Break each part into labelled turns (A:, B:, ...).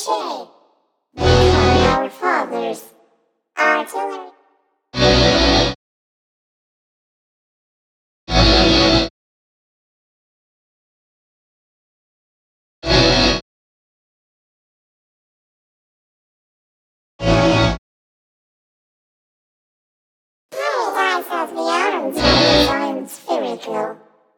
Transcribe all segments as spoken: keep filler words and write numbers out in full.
A: Che. We call our fathers artillery. Paradise of the arms are designed spherical.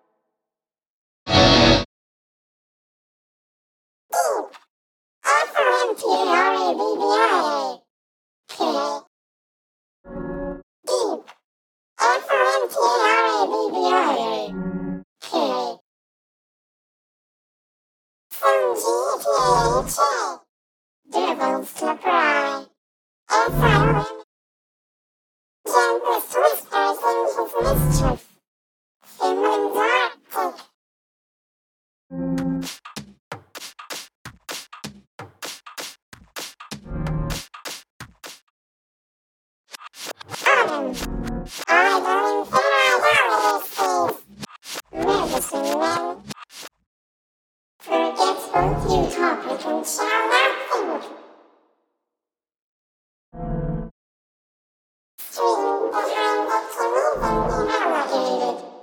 A: Deep. Upper anterior B B I. K. Deep. Upper anterior B B I. K. From G T H A. Devils to pry. Asylum. Tempest whispers in his mischief. Finland's Arctic. Autumn. Idle in holiday stays. Medicine men. Forgets both utopic and shall not think. Stream behind the Canadian inalligated.